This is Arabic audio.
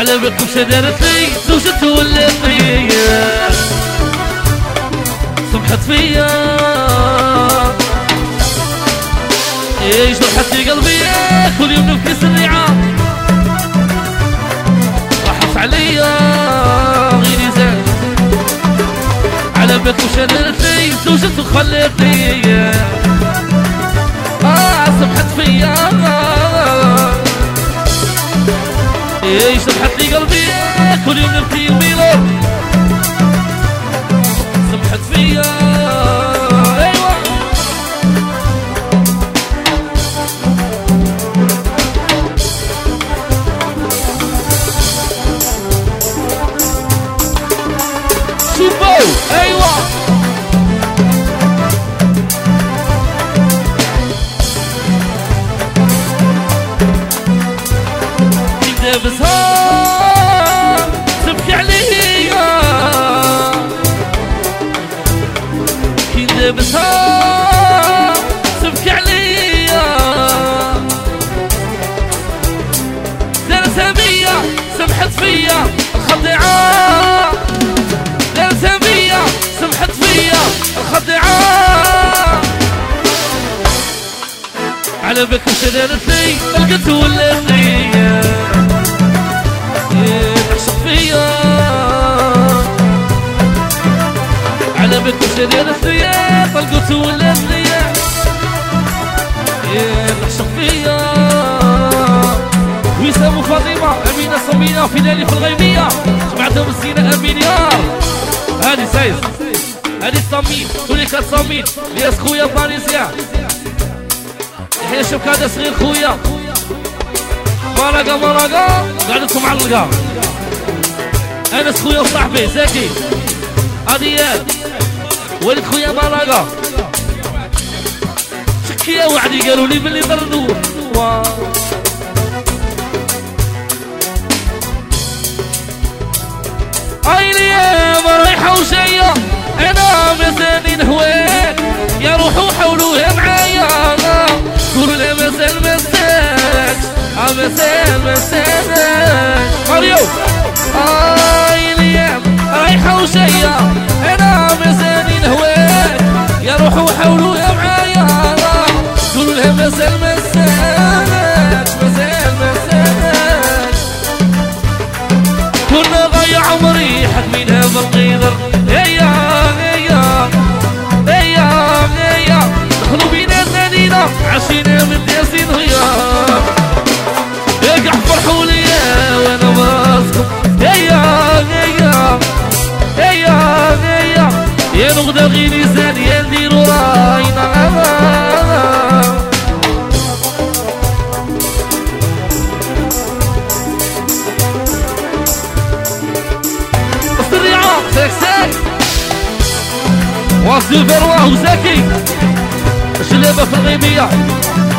على بالك وش دارت لي زوجته ولاتني سمحت فيا ايش ضحت لي قلبي كل يوم نبكي سريعة راحت عليا غيري زاد على بالك وش دارت لي زوجته خلتني سمحت فيا ايش ضحت لي قلبي كل يوم نبكي الميلاد سمحت فيا ايوه شوفوا ايوه لابسها تبكي عليا كي لابسها تبكي عليا دارتها بيا سمحت فيا الخديعة دارتها بيا سمحت فيا الخديعة على بالك وش دارت لي لقيت ولاتني تحشق فيا على بالك وش دارت لي طلقت ولاتني تحشق فيا وسام وفاطمة أمينة صمينة في ليلي في الغيمية جمعتهم السينة أمين يار هادي سايس هادي صميم تولي كات صميم لياس خويا باريسيا يحيى شبكة صغير خويا مرقة قعدتكم معلقة أنس خويا وصاحبي زكي عديان ولد خويا مرقة شكية وعدي قالوا لي باللي ضردوا هاي الأيام رايحة وجاية أنا مازالني نهواك يا روحوا حولوها معايا قولوا لها مازال مازال ماريو هاي الأيام رايحة وجاية أنا مازالني نهواك يا روحوا حولوها معايا قولوا لها مازال كنا ضيع عمري حكمينها بالقدر هيا دخلوا بينا نادينا عشينا من ياسين غياب يقع فرحوا ليا وانا ماسكم هيا يا نغدى غير لسان يا نديروا راينا واصل فروه وزكي الشلابة في الغيبية